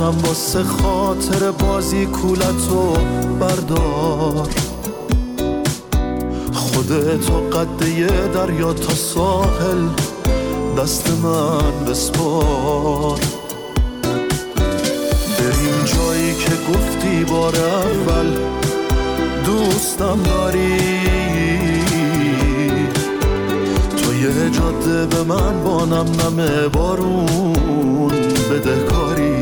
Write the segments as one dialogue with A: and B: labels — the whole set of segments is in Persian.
A: بازم واسه خاطر بازی کولتو بردار، خودتو قد یه دریا تا ساحل دست من بسپار. بریم جایی که گفتی بار اول دوستم داری، تو یه جاده به من با نم نم بارون بدهکاری.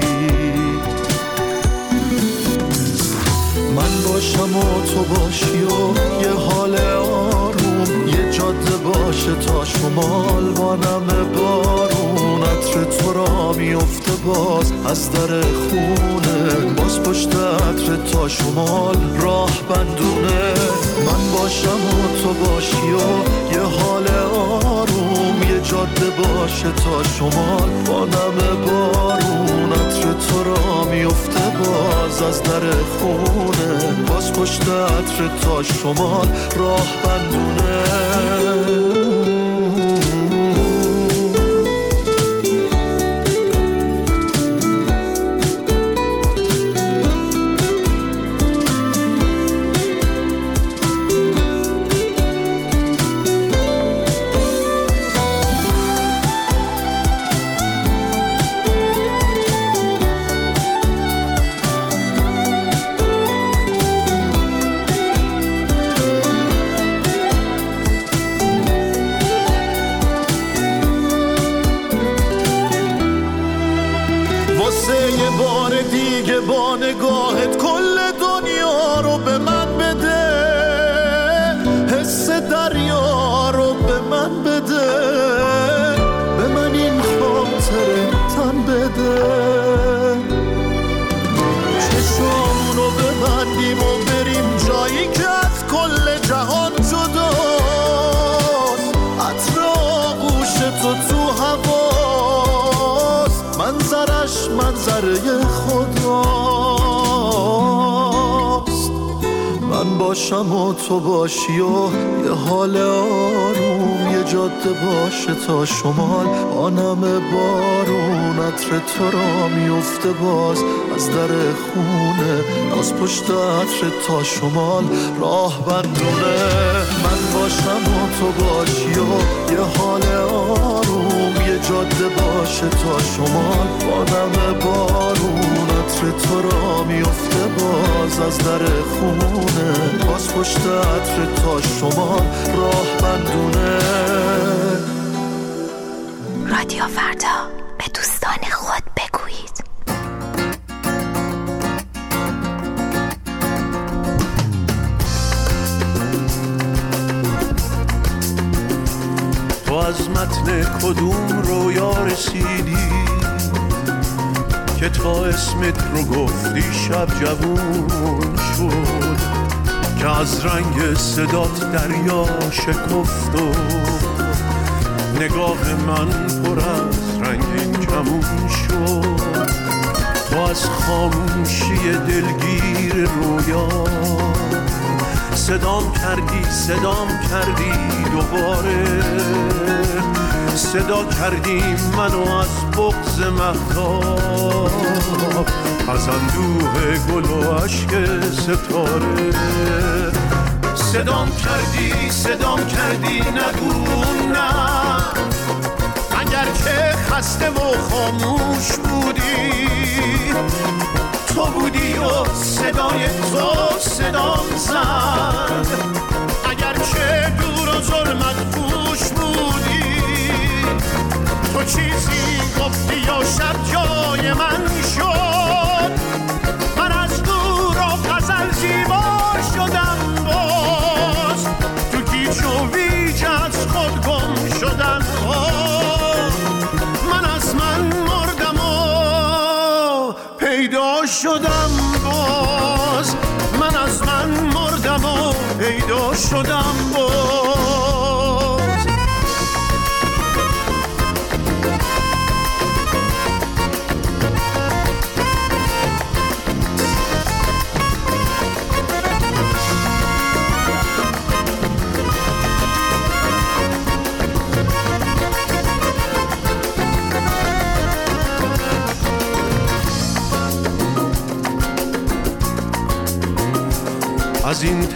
A: من باشم و تو باشی و یه حال آروم، یه جاده باشه تا شمال با نم بارون. عطر تو را میفته باز از در خونه، باز پشت عطر تا شمال راه بندونه. من باشم و تو باشی و یه حال آروم، یه جاده باشه تا شمال با نم بارون. عطر تو را میفته باز از در خونه، باز پشت عطر تا شمال راه بندونه. با نگاهت کل دنیا رو به من بده، حس دریا رو به من بده، به من این خاطر تن بده. چشامونو ببندیم و بریم جایی که از کل جهان جداست. عطر آغوش تو هواست، منظرش منظره خداست. من باشم و تو باشی و یه حال آروم، یه جاده باشه تا شمال با نم بارون. عطر تو را میفته باز از در خونه، از پشت عطر تا شمال راه بندونه. من باشم و تو باشی و یه حال آروم، یه جاده باشه تا شمال با نم بارون. عطر تو را میفته باز از در خونه، باز پشت عطر تا شمال راه بندونه.
B: رادیو فردا، به دوستان خود بگویید.
C: تو از متن کدوم رویا رسیدی که تا اسمت رو گفتی شب جوون شد، که از رنگ صدات دریا شکفت و نگاه من پر از رنگین کمون شد. تو از خاموشی دلگیر رویا صدام کردی دوباره، صدا کردی منو از بغض مهتاب، از اندوه گل و عشق ستاره. صدام کردی نگو نه، اگر که خسته و خاموش بودی، تو بودی و صدای تو صدام زد. اگر که دور و ظلمت پوش بودی، تو چیزی گفتی و شب جای من شد. من از دور و غزل زیبا شدم، باز تو گیج و ویج از خود گم شدم. من از من مردم و پیدا شدم باز، من از من مردم و پیدا شدم باز.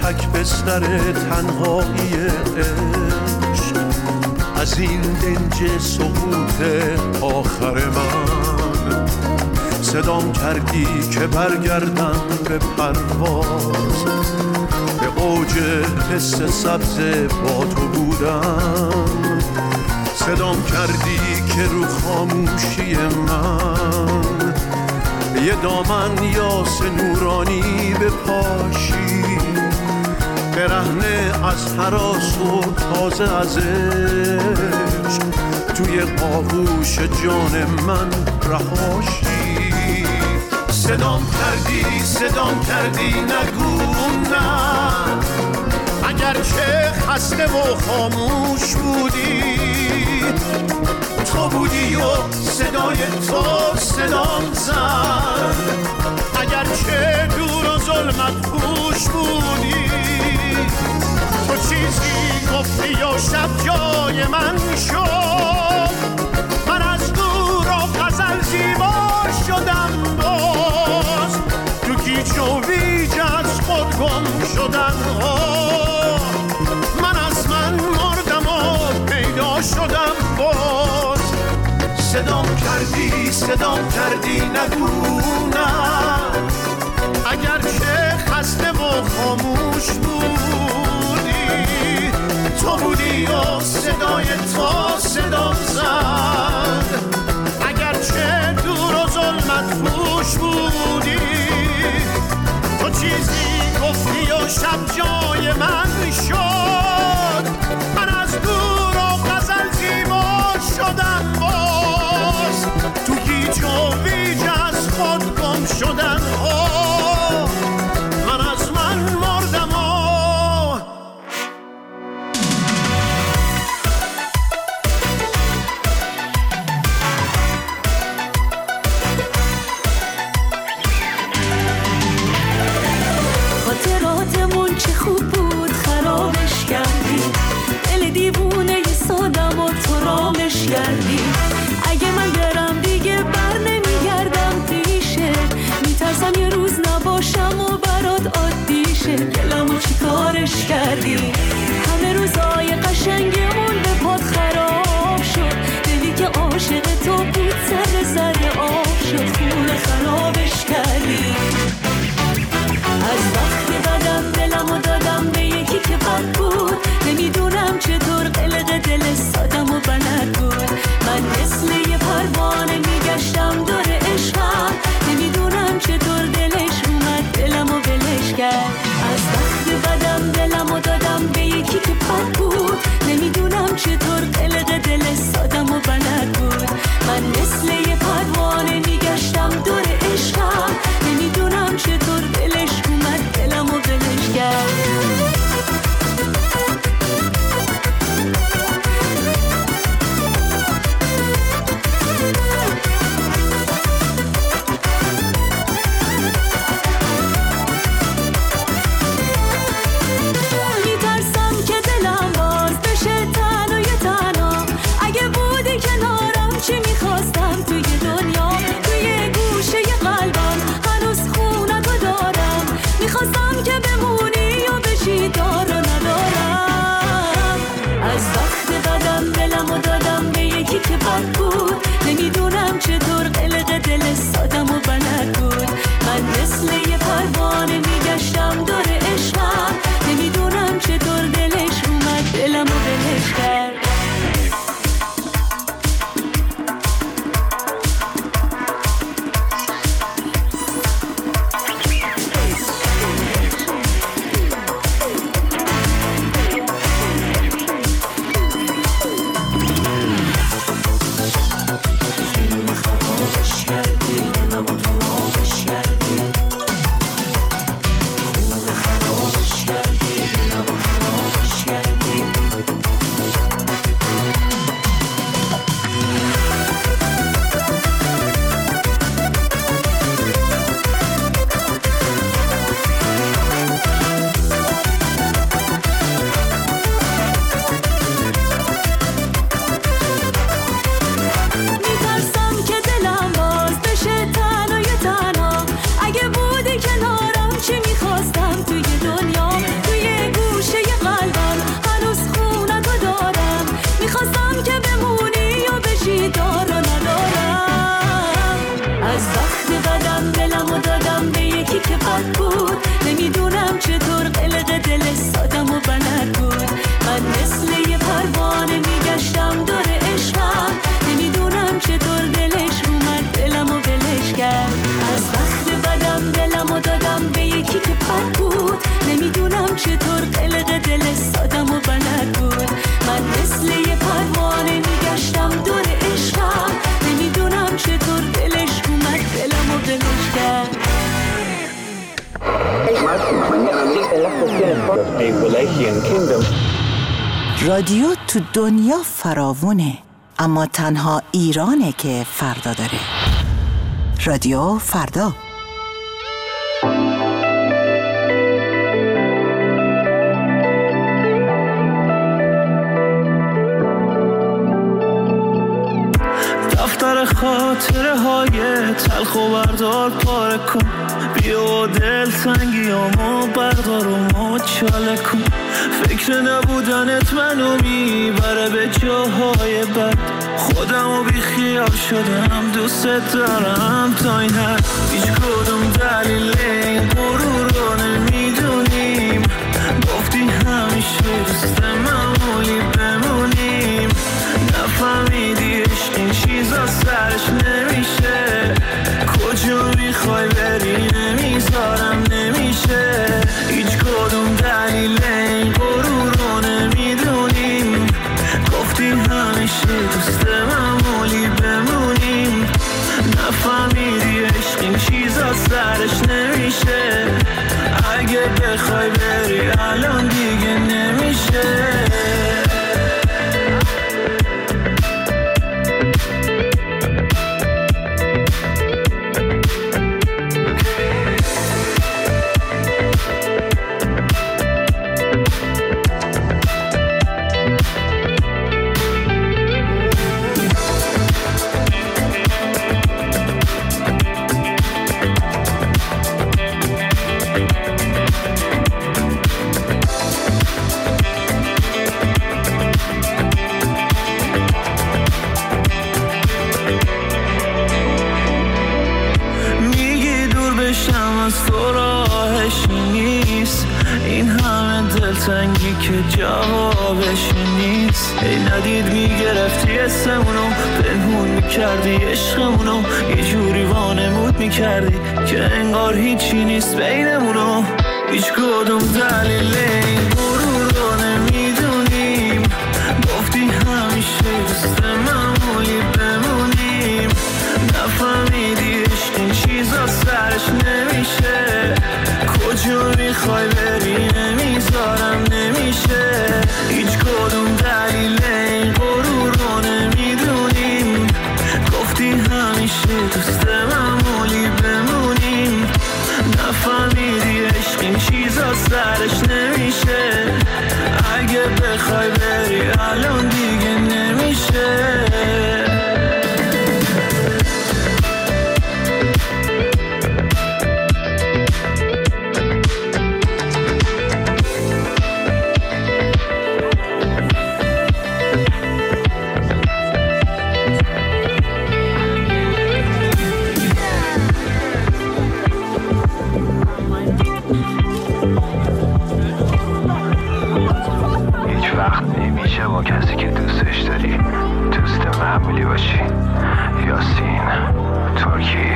C: تک بستر تنهایی عشق، از این دنج سقوط آخر من صدام کردی که برگردم به پرواز، به اوج حس سبز با تو بودم. صدام کردی که رو خاموشی من یه دامن یاس نورانی بپاشی، برهنه از هراس و تازه از عشق توی آغوش جان من رهاشی. صدام کردی نگو نه، اگرچه خسته و خاموش بودی، تو بودی و صدای تو صدام زد. اگرچه دور و ظلمت پوش بودی، تو چیزی گفتی و شب جای من شد. من از دور و غزل زیبا شدم، باز تو گیج و ویج از خود گم شدن ها. من از من مردم و پیدا شدم باز. صدام کردی نگو نه، اگرچه خسته و خاموش بودی، تو بودی و صدای تو صدام زد. اگرچه دور و ظلمت پوش بودی، تو چیزی گفتی و شب جای من شد. من از دور و غزل زیبا شدم باز، تو گیج و ویج از خود گم شدن ها. من از من مردم و
D: خاطراتمون چه خوب بود خرابش کردی، دل دیوونه ی سادم و تو رامش کردی. اگه من برم دیگه بر نمیگردم پیشه، میترسم یه روز نباشم و برات عادی شه. گلمو چی کارش کردی، همه روزای قشنگمون به پات خراب شد. دلی که عاشق تو بود سر آب شد، خونه خرابش کردی. از وقتی بدم دلمو دادم به یکی که بد بود، نمیدونم چطور قلق دل سادم و بلد بود. من مثل یه پروانه میگشتم دور عشقم، نمیدونم چطور دلش اومد دلمو بلش کرد. از وقتی بدم دلمو دادم به
E: the Wallachian Kingdom.
F: رادیو تو دنیا فراوونه، اما تنها ایرانه که فردا داره. رادیو فردا.
G: دفتر خاطره های تلخ و بردار پاره کن، بیا دل تنگیامو بردار و مچاله کن. فکر نبودنت منو میبره به جاهای بد، خودمو بی خیال شدم دوست دارم تا این حد. هیچ کدوم دلیل این غرور رو نمیدونیم، گفتی همیشه دوست معمولی بمونیم. نفهمیدی عشق این چیزا سرش نمیشه، کجا میخوای بری نمیذارم نمیشه. هیچ کدوم دلیل این غرور رو نمیدونیم، گفتی همیشه دوست معمولی بمونیم. نفهمیدی عشق این چیزا سرش نمیشه، اگه بخوای بری الان دیگه نمیشه. تنگی که جوابش نیست. ای ندید میگرفتی اسمونو، پنهون میکردی عشقمونو، یه جوری وانمود میکردی که انگار هیچی نیست بینمونو. هیچ کدوم دلیل این غرور رو نمیدونیم، گفتی همیشه دوست معمولی بمونیم. نفهمیدی عشق این چیزا سرش نمیشه، کجا میخوای بری نمیذارم نمیشه. هیچ کدوم دلیل این غرور رو نمیدونیم، گفتی همیشه دوست معمولی بمونیم. نفهمیدی عشق این چیزا سرش نمیشه، اگه بخوای بری الان دیگه نمیشه.
H: با کسی که دوستش داری دوست معمولی باشی. یاسین ترکی.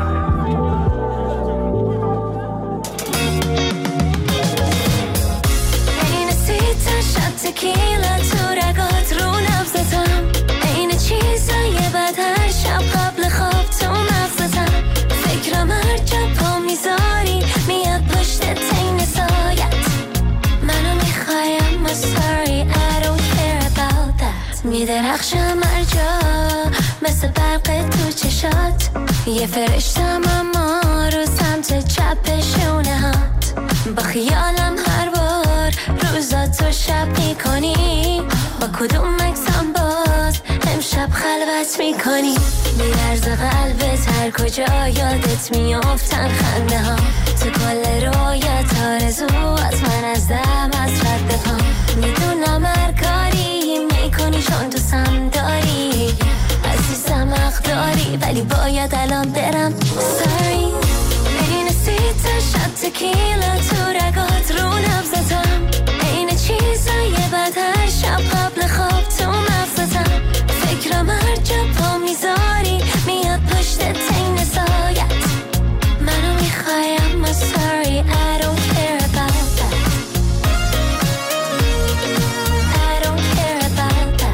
D: این سیتا شد تکیلا تو رگات رو نبزتم، این چیزای بد هر شب قبل خواب تو مغزتم. فکرم هر جا پا میذاری میاد پشت تین سایت، منو میخوایم ما sorry I don't care about that. میدرخشم هر جا مثل برق تو چشات، یه فرشتم اما رو سمت چپ شونه هات. با خیالم هر بار روزاتو شب میکنی، با کدوم مکسم باز امشب خلوت میکنی. میرز قلبت هر کجا یادت میافتن خنده ها، تو کل رویت آرزوات من از دم از رد پا. میدونم هر کاری میکنی چون دوستم داری، عزیزم حق داری ولی باید الان برم. sorry این سیتا شد تکیلا تو رگات رو نبزتم، این چیزای بد هر شب قبل خواب تو مغزتم. فکرم هر جا پا میذاری میاد پشت تین سایت، منو میخوایم ما sorry I don't care about that. I don't care about that.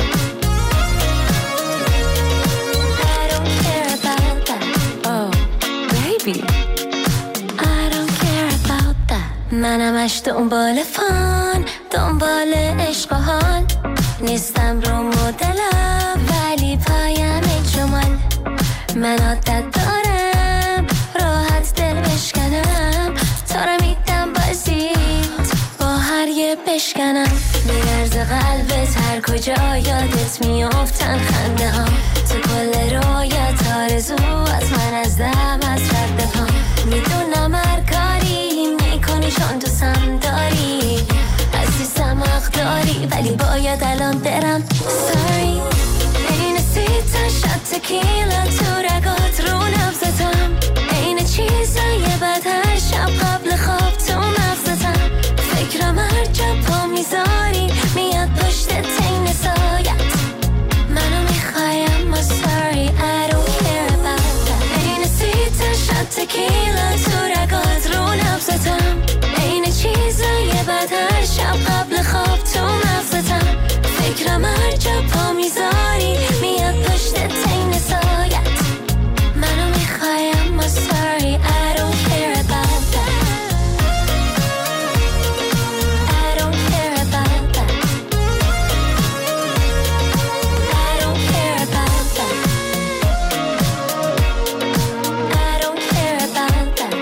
D: I don't care about that. Oh baby I don't care about that. منم اش دنبال فان، دنبال عشق و حال، نیستم رو مدلم ولی پایم جمال. من عادت دارم راحت دل بشکنم، تا رو میدم بازیت با هر یه بشکنم. میرز قلبت هر کجا یادت میافتن خنده ها، تو کل رویت آرزو از من از دم از رد پا. میدونم هر کاری میکنی چون دوستم داری، عزیزم حق داری ولی باید الان برم. Sorry این 3 تا شات تکیلا تو رگات رو نبزتم، این چیزای بد هر شب قبل خواب تو مغزتم. فکرم هر جا پا میذاری میاد پشت تین سایت، منو میخوایم ما sorry I don't care about that. این 3 تا شات تکیلا تو رگات رو نبزتم، این چیزای بد هر شب قبل خواب تو مغزتم. فکرم هر جا پا میذاری میاد پشت تین سایت، منو میخوایم ما sorry I don't care about that. I don't care about that. I don't care about that. I don't care about that.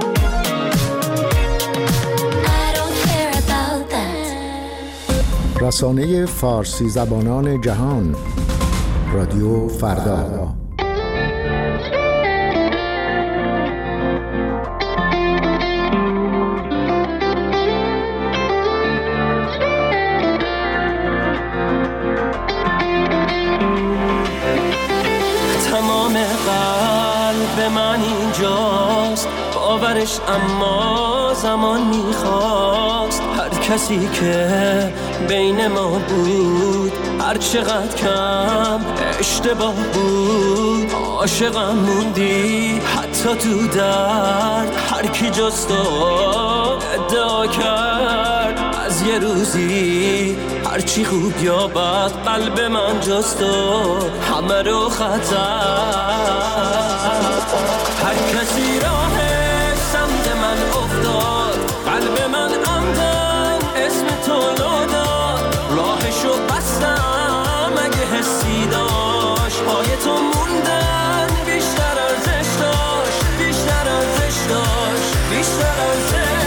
D: I don't care about that.
I: رسانه فارسی زبانان جهان، رادیو فردا.
G: تمام قلب من اینجاست، باورش اما زمان میخواست. هر کسی که بین ما بود هر چقدر کم اشتباه بود، عاشقم موندی حتی تو درد. هر کی جز تو ادعا کرد از یه روزی هرچی خوب یا بد قلب من جز تو همه رو خطر. هر کسی راهش سمت من افتاد، قلب من عمدن اسم تو داد. راهشو بستم اگه حسی داشت، پای تو موندن بیشتر ارزش داشت، بیشتر ارزش داشت، بیشتر ارزش داشت.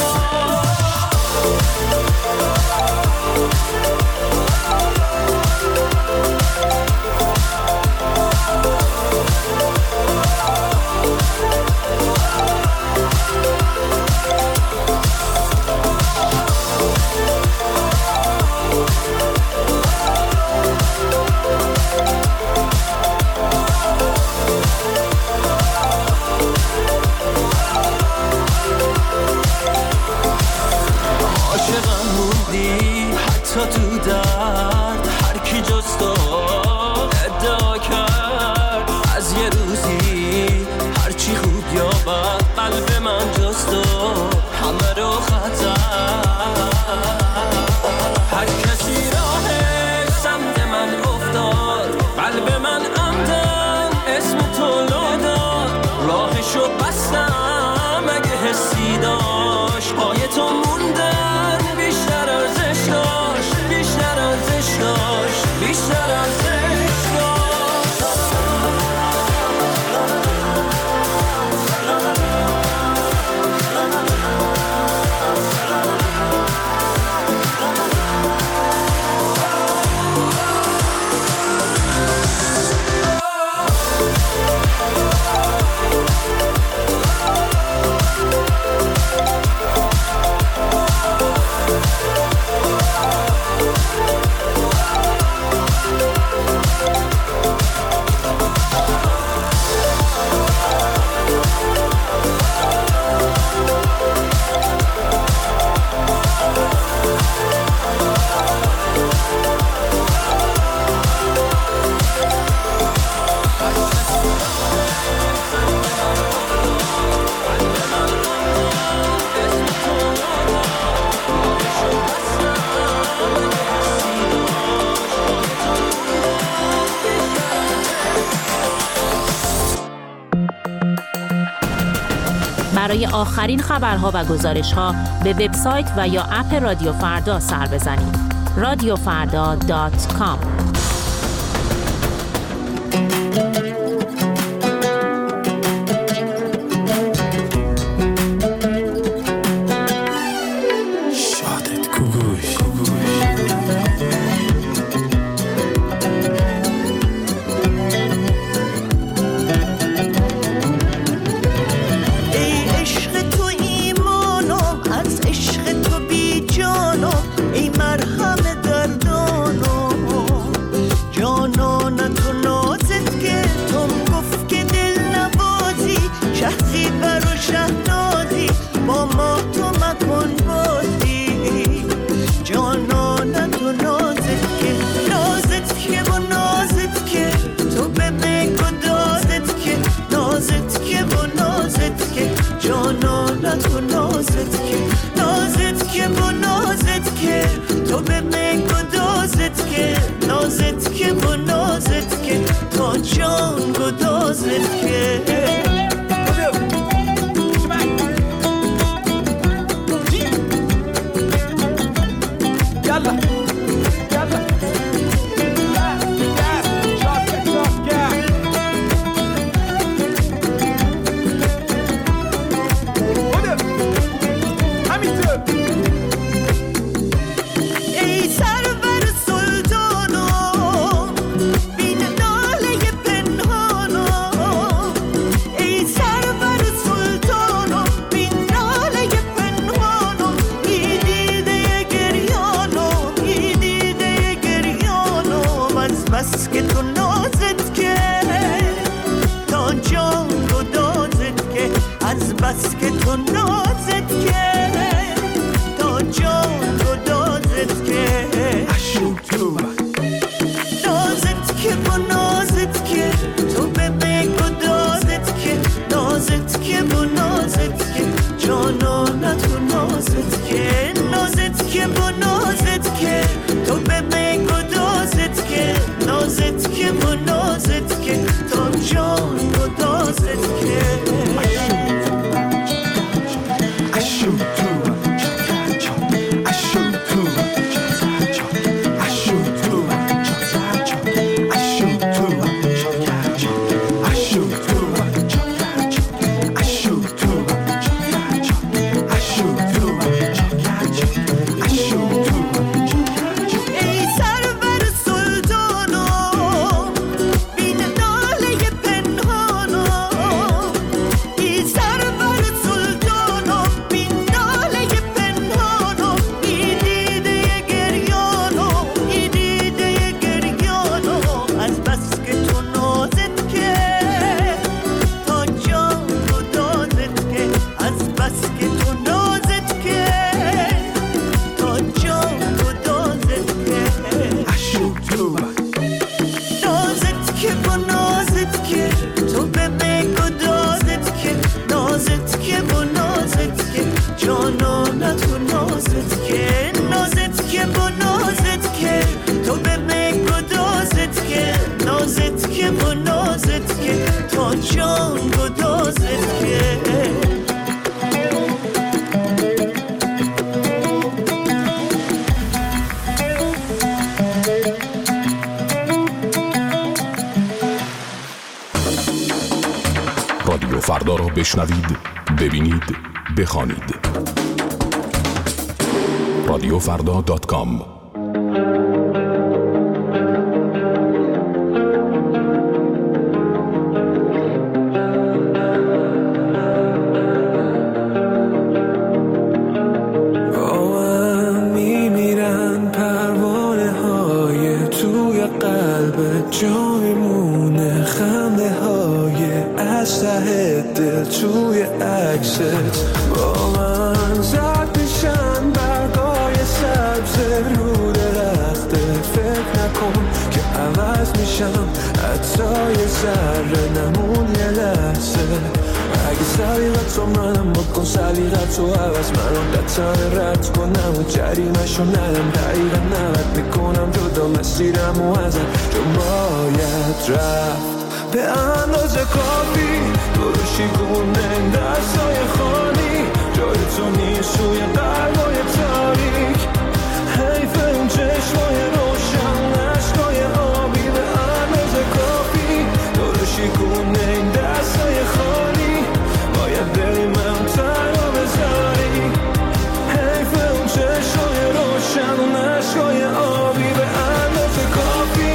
G: تو درد هر کی جز تو ادعا کرد از یه روزی هرچی خوب یا بد قلب من جز تو همه رو خطر. هر کسی راهش سمت من افتاد، قلب من عمدن اسم تو داد. راهشو بستم اگه حسی داشت، پای تو موندن بیشتر ارزش داشت، بیشتر
J: برای آخرین خبرها و گزارش‌ها به وبسایت و یا اپ رادیو فردا سر بزنید. radiofarda.com.
K: رادیو فردا را بشنوید، ببینید، بخوانید. radiofarda.com.
G: توی عکست با من زد میشن برگای سبز رو درخته. فکر نکن که عوض میشم، حتی یه ذره نمون یه لحظه. اگه سلیقت رو منم بکن، سلیقت رو عوض منم قطعا رد کنم و جریمش رو ندم. دقیقا 90 میکنم جدا مسیرم و ازم، چون باید رفت به اندازه کافی دروشی گونه دستای خالی جای تو نیست توی قلبای تاریک حیف اون چشمای روشن عشقای آبی به اندازه کافی دروشی گونه این دستای خالی باید بری من تنها بذاری حیف اون چشمای روشن عشقای آبی به اندازه کافی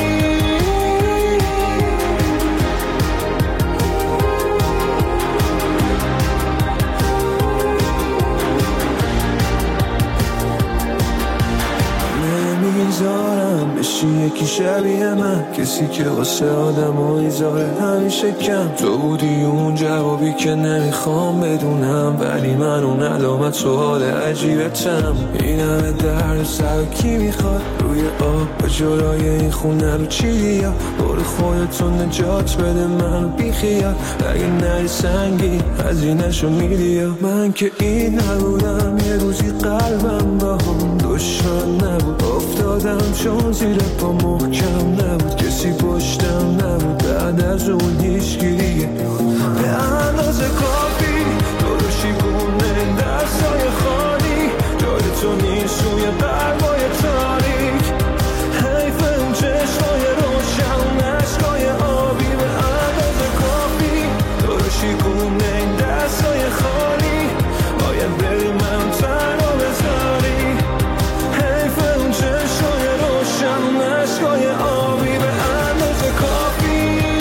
G: نمیذارم بشی یکی شبیه من کسی که واسه آدمایی ظاهر همیشه کم تو بودی اون جوابی که نمیخوام بدونم ولی من اون علامت سوال عجیبتم این همه درد سر کی میخواد روی آب جلوی این خونه رو چی یا برو خودتون نجات بده من بیخیال اگه نری سنگی هزینه‌شو میدی یا من که این نبودم یه روزی قلبم با هم دشمن نبود افتادم چون زیر پا محکم نبود کسی پشتم نبود بعد از اون هیچگیریه به اندازه کافی دروشی گونه دستای خالی جای تو نیست توی قلبای تاریک حیف اون چشمای روشن عشقای آبی به اندازه کافی دروشی گونه این دستای خالی باید بری من تنها بذاری حیف اون چشمای روشن عشقای آبی به اندازه کافی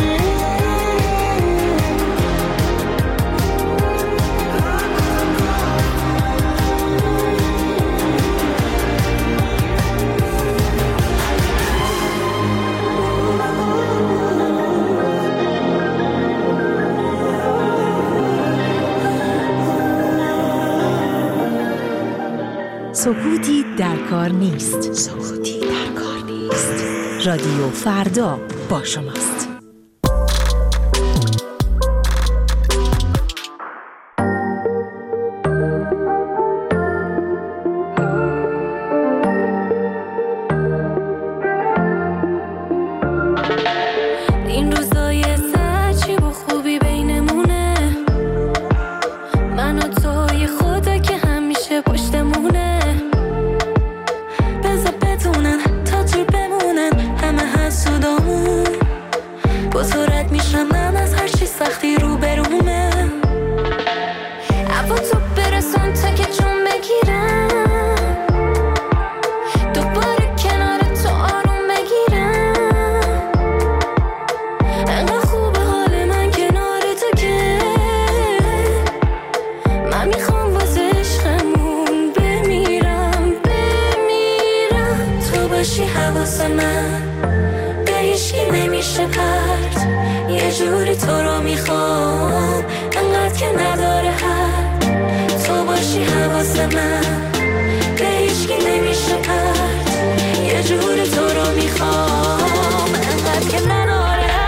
J: سکوتی در کار نیست.
B: سکوتی در کار نیست.
J: رادیو فردا با شماست.
D: این روزای سچی با خوبی بینمونه من و توی خدا که همیشه پشتمونه بذار بدونن تا دور بمونن همه حسودامون با تو رد میشم من از هر چی سختی رو برومه عفا تو برسون تا که جون بگیرم دوباره کنار تو آروم بگیرم انقدر خوبه حال من کنار تو که من میخوام واسه عشقمون بمیرم تو باشی حواس من به هیچکی نمیشه پرت یه جوری تو رو میخوام انقدر که نداره حد تو باشی حواس من به هیچکی نمیشه پرت یه جوری تو رو میخوام انقدر که نداره حد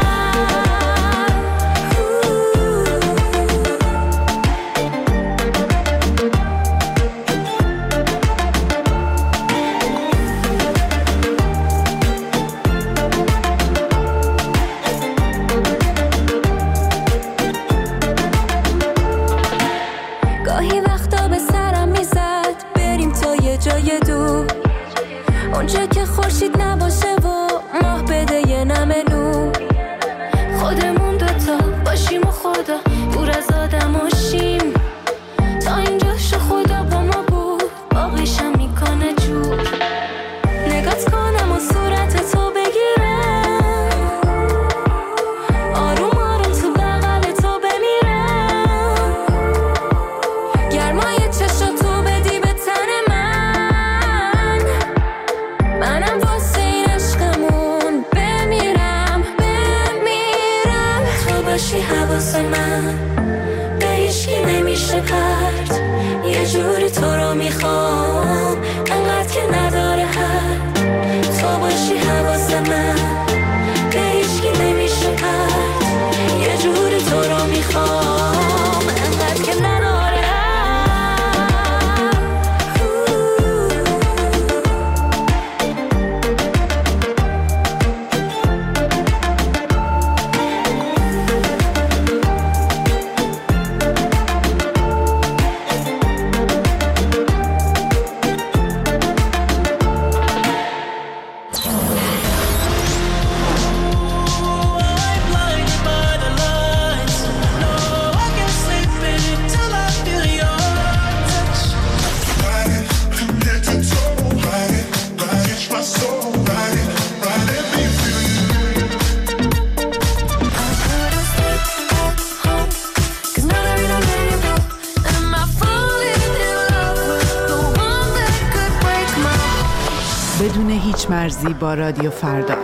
D: گاهی وقتا به سرم میزد بریم تا یه جای دور اونجا که خورشید نباشه و ماه بده یه نمه نور خودمون دوتا باشیم و خدا دور از آدم باشیم تا اینجاشو خدا با ما بود باقیشم میکنه جور نگات کنم و صورت تو بگیرم آروم آروم تو بغل تو بمیرم گرمای چشم تو بدی به تن من منم واسه
L: بدون هیچ مرزی با رادیو فردا.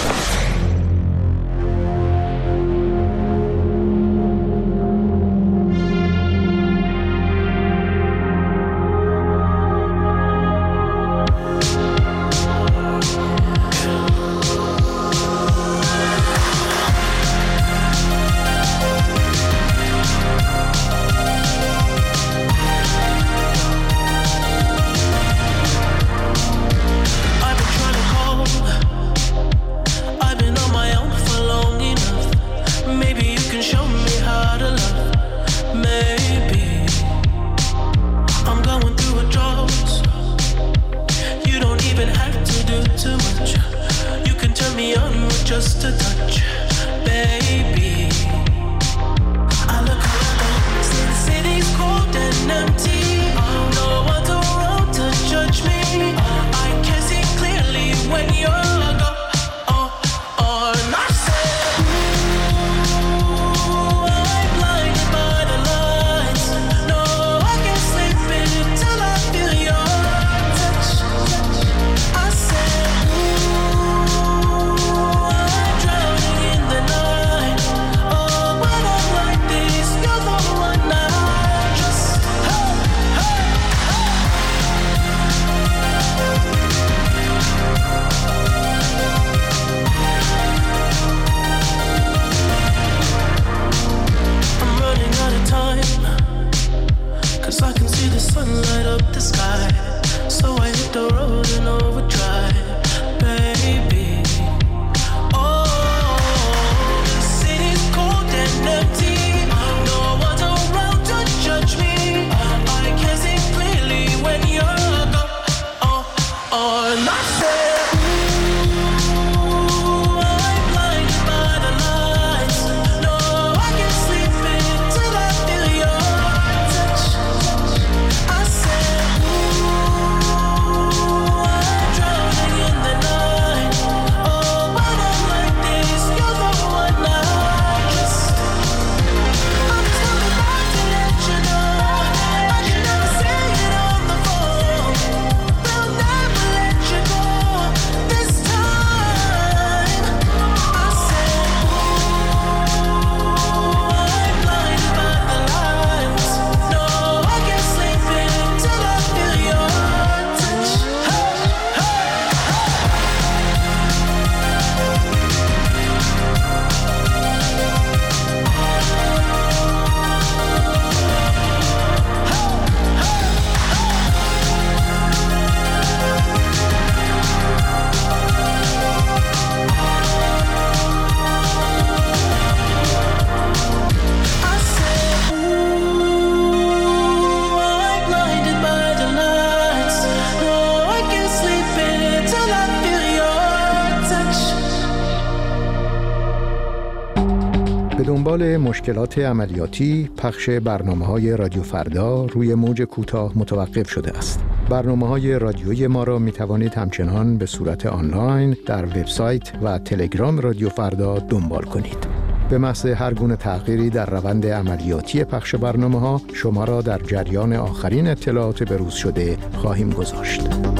I: دنبال مشکلات عملیاتی، پخش برنامه‌های رادیو فردا روی موج کوتاه متوقف شده است. برنامه‌های رادیویی ما را می‌توانید همچنان به صورت آنلاین در وبسایت و تلگرام رادیو فردا دنبال کنید. به محض هر گونه تغییری در روند عملیاتی پخش برنامه‌ها شما را در جریان آخرین اطلاعات بروز شده خواهیم گذاشت.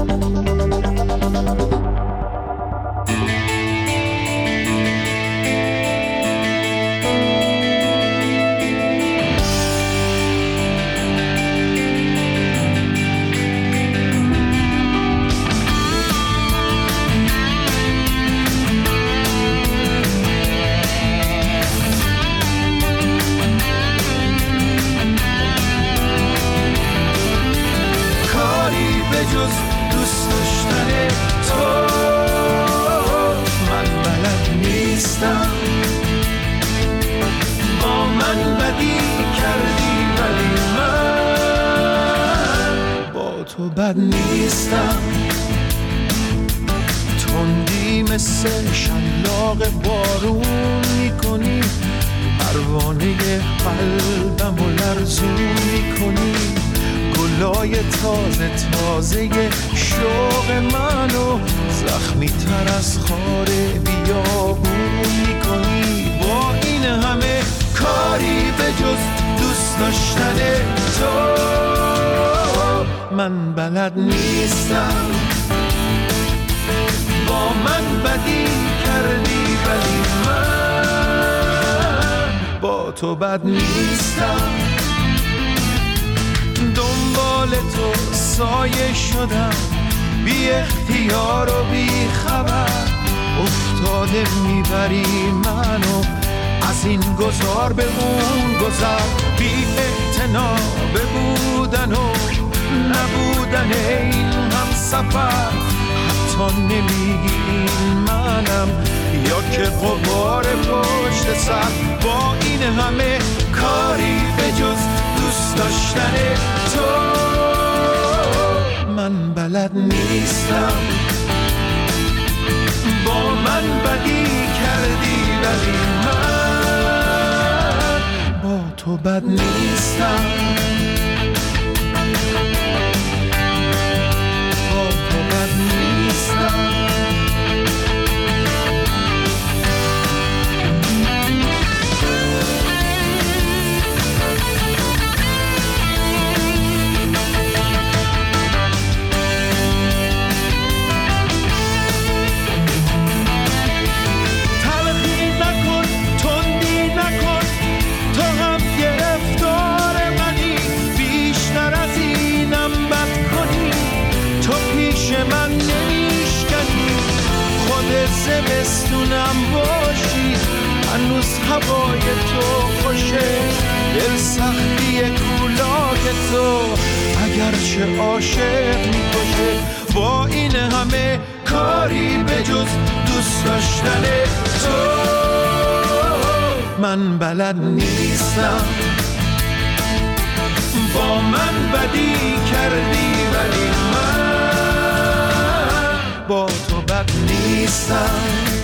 C: بد نیستم، تندی مثل شلاق بارون میکنی، پروانه قلبم و لرزون میکنی، گلای تازه تازه شوق منو زخمی تر از خار بیابون میکنی. با این همه کاری به جز دوست داشتن تو من بلد نیستم. تو بد نیستم، دنبال تو سایه شدم، بی اختیار و بی خبر افتاده میبری منو از این گذار به اون گذر، بی اعتنا به بودن و نبودن این هم سفر، حتی نمیگی منم یا که غبار پشت سر، با این همه کاری به جز دوست داشتن تو من بلد نیستم، با من بدی کردی ولی من با تو بد نیستم، با تو بد نیستم. من نمیشکنی خود زمستونم باشی، هنوز هوای تو خوشه، دل سختی کولاک تو اگرچه عاشق میکشه، با این همه کاری به جز دوست داشتن تو من بلد نیستم، با من بدی کردی ولی من با تو بد نیستم،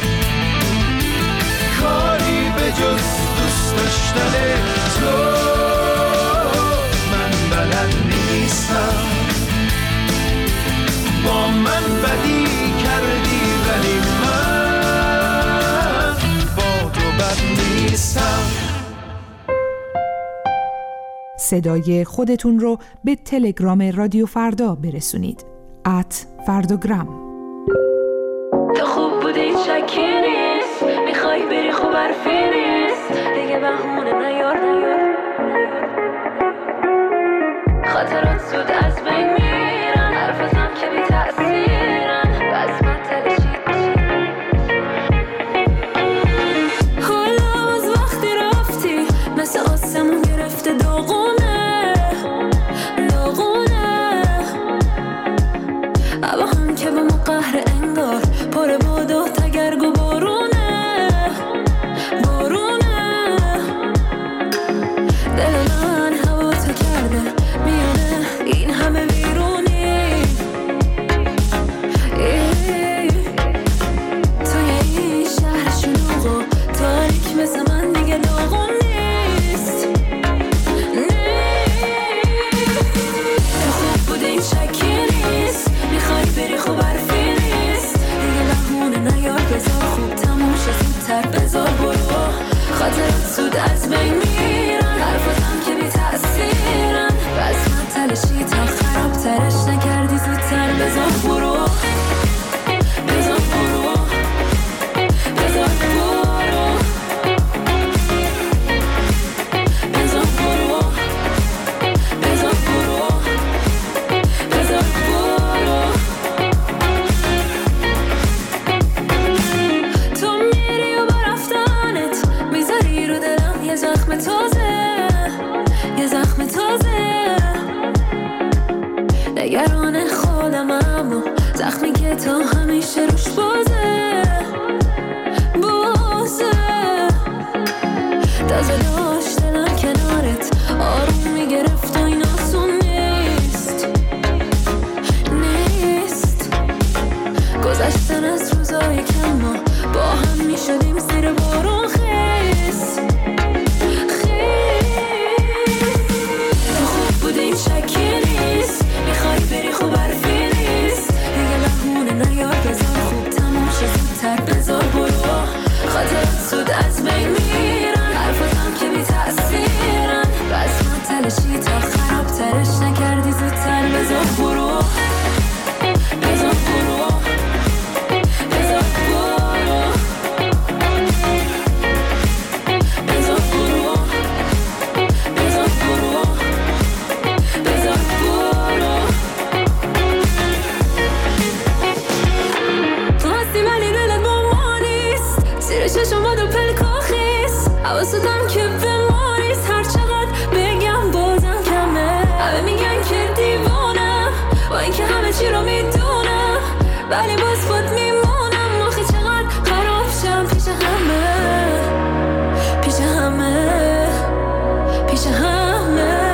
C: کاری به جز دوست داشتن تو من بلد نیستم، با من بدی کردی ولی من با تو بد نیستم.
M: صدای خودتون رو به تلگرام رادیو فردا برسونید @فرداگرام.
D: تو خوب بودی شکی نیست، میخوای بری خوب حرفی نیست، دیگه بهونه نیار خاطرات زود از بین میرن، حرفتم که بی تأثیرن، بس من تلشید حالا از وقتی رفتی مثل آسمون گرفته داغونه اما هم که به ما قهر انگار پر باد و تگرگ و بارونه دل من هوا تو کرده میونه این همه ویرونی، توی این شهر شلوغ و تاریک مثل من دیگه داغون نیست. تو خوب بوده این شکی نیست، میخوای بری خوب حرفی نیست، دیگه بهونه نیار بذار خوب تموم شد زودتر بذار برو، خاطرات زود از بین میرن، حرفاتم که بی تأثیرن، بس من تلشی تا خراب ترش نکردی زودتر بذار برو بذار برو بذار برو بذار برو بذار برو بذار برو. تو میری و با رفتنت میذاری رو دلم یه زخم تازه نگران خودم اما زخمی که تا همیشه روش بازه تازه داشت دلم کنارت آروم میگرفت و این آسون نیست گذشتن از روزای کم ما با هم میشدیم زیر بارون خیس تو خوب بودی شکی نیست، میخوای بری خوب حرفی نیست، دیگه بهونه نیار بذار خوب تموم شد زودتر بذار برو، خاطرات زود از بین میرن، حرفاتم که بی تأثیرن، بس من تلشی تا خراب ترش نکردی زودتر بذار برو بذار برو بذار برو بذار برو شما دو پلکاخیست حواستم که بماریست هر چقدر بگم بازم کمه همه میگن که دیوانم با اینکه همه چی رو میدونم ولی باز خود میمونم آخه چقدر خراب شم پیش همه پیش همه پیش همه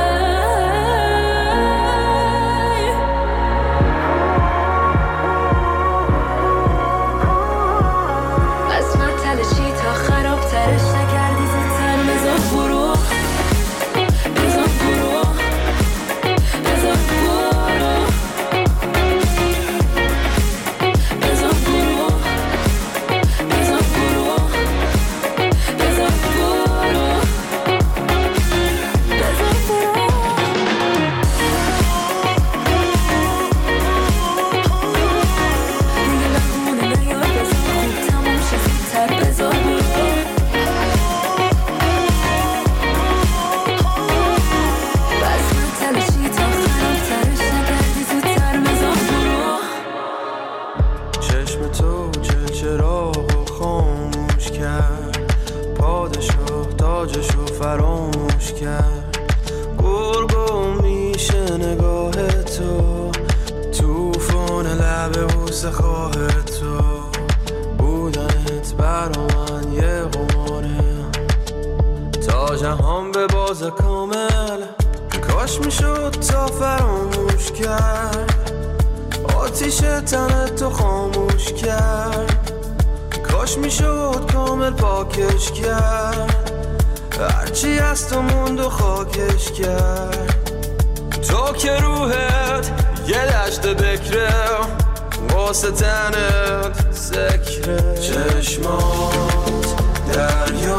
G: هرچی از تو موند و خاکش کرد تو که روحت یه دشت بکره واسه تنت سکره چشمات دریا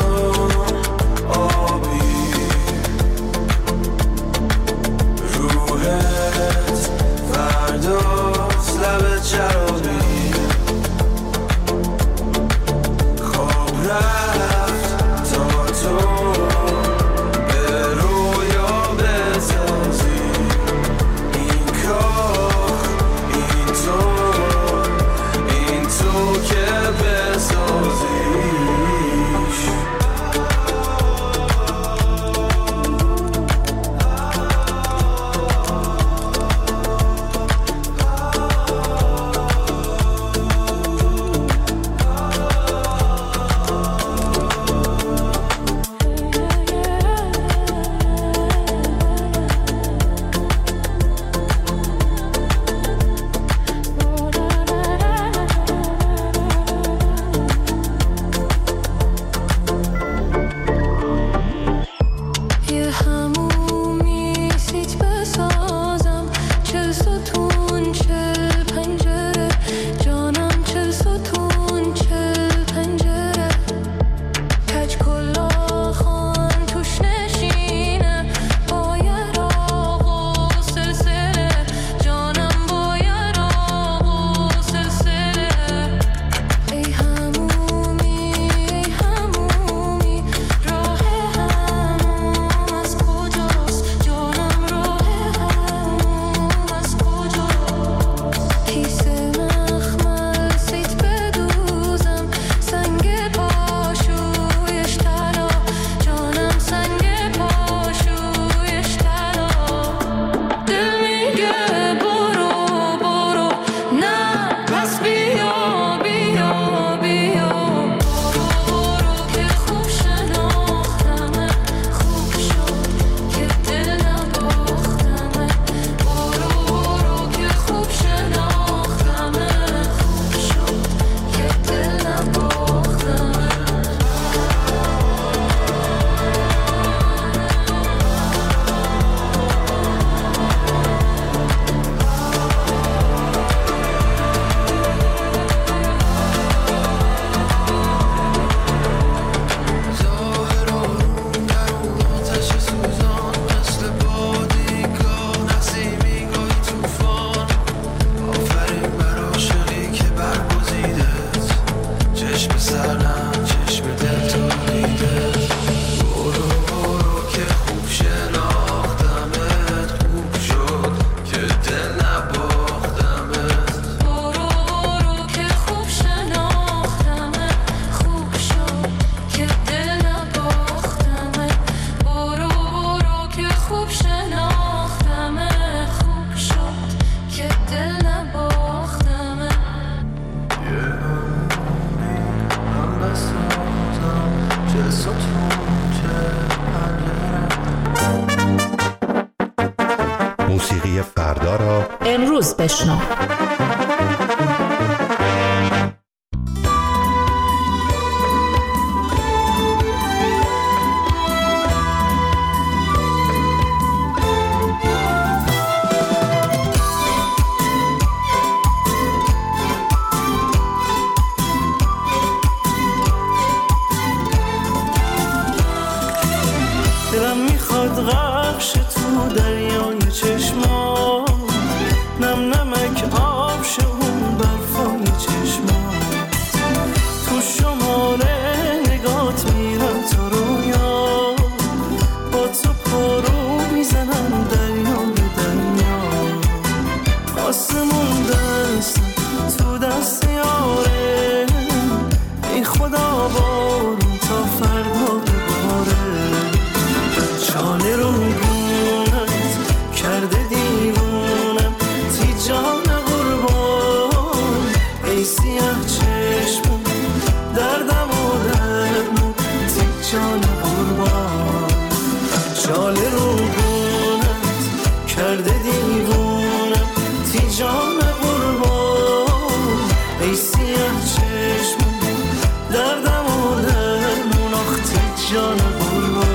G: آبی روحت فرداست لبت شرابی خواب رفت تا تو به رویا بسازی این کاخ این تو که بسازیش
J: بشنو.
N: دلم میخواد غرقش تو دریای چشما، نم نمک آب شه اون برفای چشما، تو شمال نگات میرم تا رویا، با تو پارو میزنم دریا به دریا، آسمون دست تو دست یاره، ای خدا بارون تا فردا بباره، چاله رو گونت کرده دیوونم، تی جان قربان ای سیاه چشمون دردم و درمون، تی جان قربان، چاله رو گونت کرده دیوونم، تی جان قربان ای سیاه چشمون دردم و درمون، آخ تی جان قربان.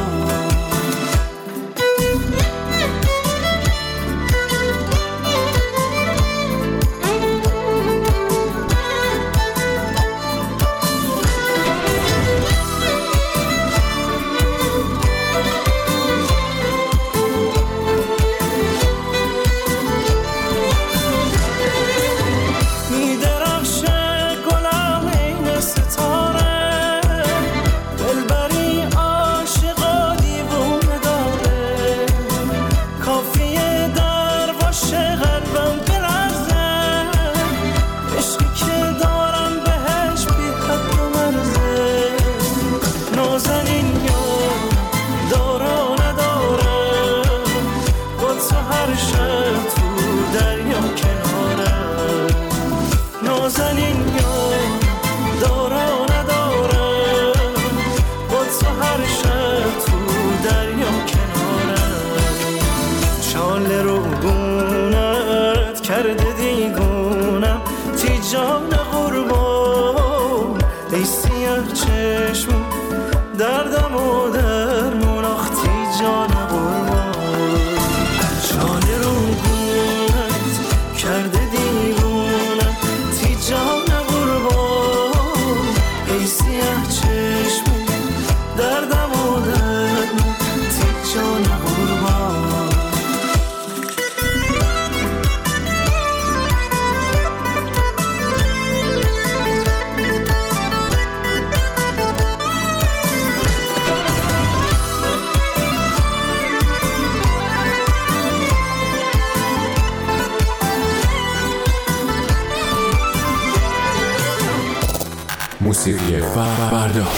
K: موسیقی فردا.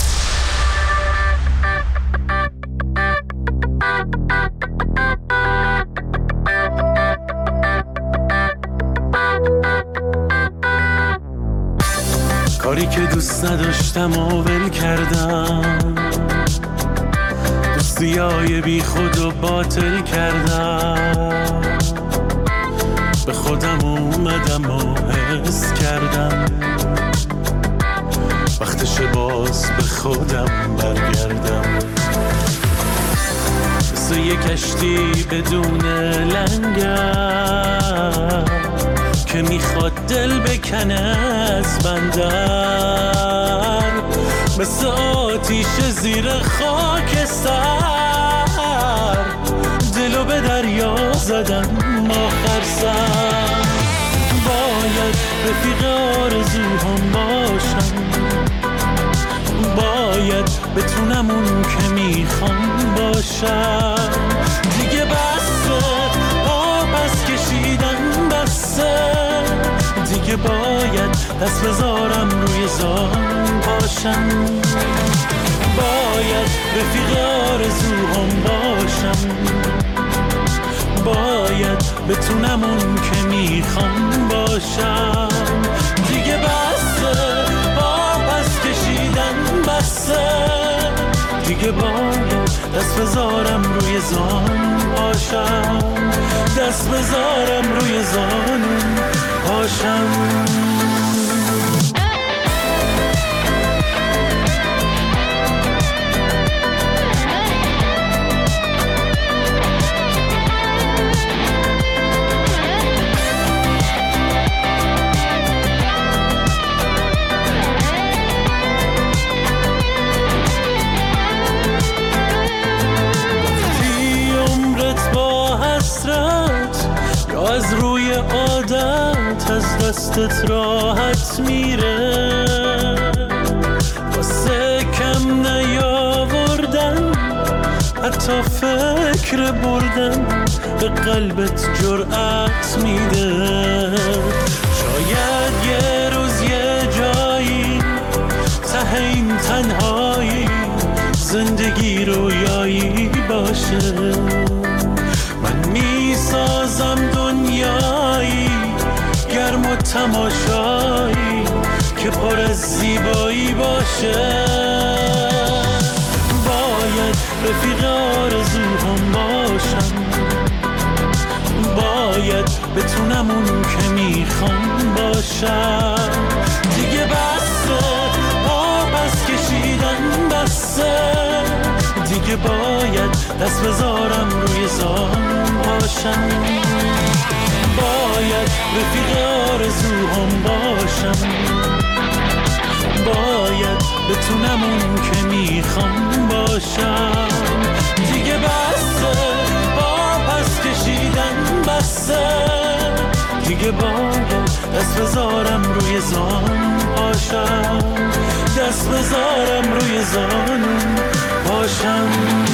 N: کاری که دوست نداشتم و ول کردم، دوستیای بی خود و باطل کردم، به خودم اومدم و حس کردم وقتش باز به خودم برگردم، مثل یک کشتی بدون لنگر که میخواد دل بکنه از بندر، مثل آتیش زیر خاکستر دلو به دریا زدم آخر سر، باید رفیق آرزوهام باشم، باید بتونم اون که میخوام باشم، دیگه بسه پس کشیدن بسه، دیگه باید دست بذارم روی زان باشم، باید رفیق آرزوهام باشم، باید بتونم اون که میخوام باشم، دیگه بسه پس کشیدن بسه، دیگه باید دست دست بذارم روی زان پاشم، دست بذارم روی زانم پاشم. از روی عادت از دستت راحت میره، واسه کم نیاوردن حتی فکر بردن به قلبت جرأت میده. شاید یه روز یه جایی ته این تنهایی زندگی رویایی باشه، من میسازم دنیایی گرم و تماشایی که پر از زیبایی باشه. باید رفیق آرزوهام باشم، باید بتونم اون که میخوام باشم. دیگه بسه پس کشیدن بسه، دیگه باید دست بذارم روی زان پاشم. باید رفیق آرزوهام باشم، باید بتونم اون که میخوام باشم. دیگه بسه پس کشیدن بسه، دیگه باید دست بذارم روی زان پاشم، دست بذارم روی زانم پاشم.